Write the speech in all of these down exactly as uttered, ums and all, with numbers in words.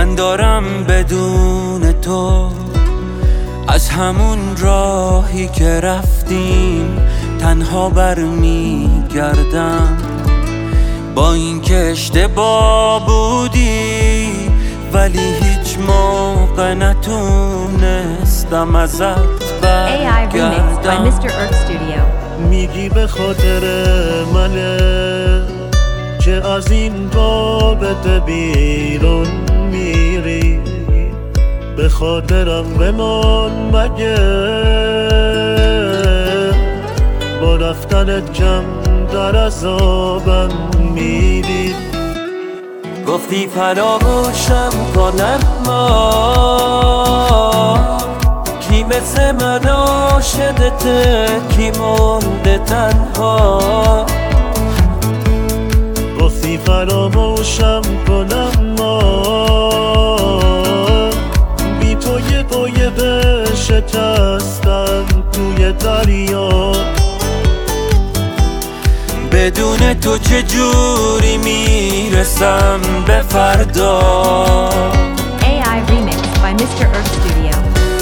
من دارم بدون تو از همون راهی که رفتیم تنها برمیگردم، با این که اشتباه بودی ولی هیچ موقع نتونستم ازت برگردم. میگی به خاطر منه که از این رابطه بیرون میری، به خاطرم بمان مگه با رفتنت کم در عذابم میری. گفتی فراموشم کنم ما کی مثل من عاشقته، کی مونده تنها. گفتی فراموشم کنم ما بی تو یه قایق شکستم توی دریا. بدون تو چجوری میرسم به فردا. ای آی Remix by میستر Earth Studio.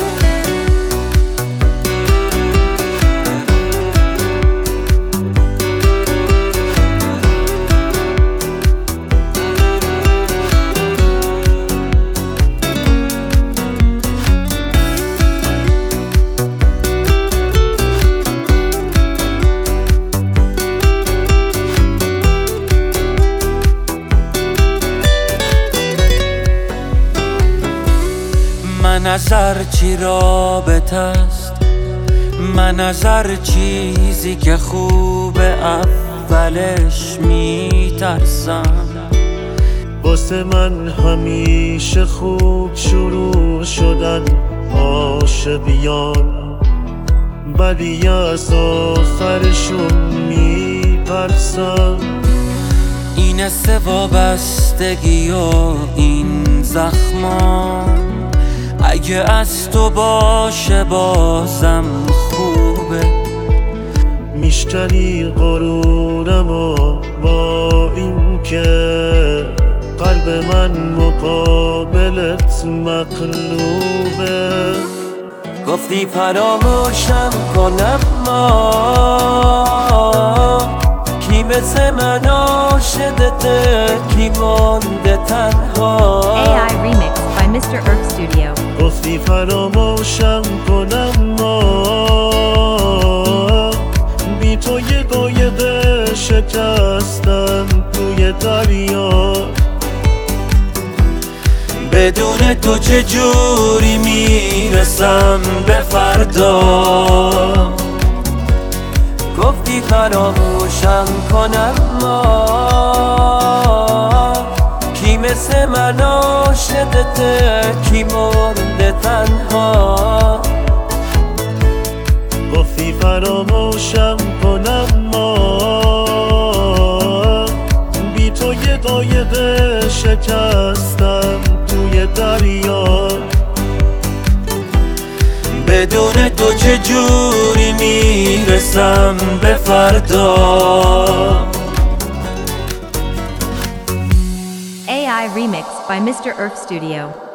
من از هر چی رابطه است، من از هر چیزی که خوبه اولش میترسم. واسه من همیشه خوب شروع شدن عاشقیان، ولی از آخرشون میترسم. این است وابستگی و این زخما، اگه از تو باشه بازم خوبه. میشکنی غرورم و با این که قلب من مقابلت مقلوبه. گفتی فراموشم کنم ما کی مثل من عاشقته، کی مونده تنها. ای آی Remix by میستر Earth Studio. گفتی فراموشم کنم ما بی تو یه قایق شکستم توی دریا. بدون تو چجوری میرسم به فردا. گفتی فراموشم کنم ما کی مثل من عاشقته، کی مونده تنها. گفتی فراموشم کنم ما بی تو یه قایق شکستم توی دریا. بدون تو چجوری میرسم به فردا. ای آی Remix by میستر Earth Studio.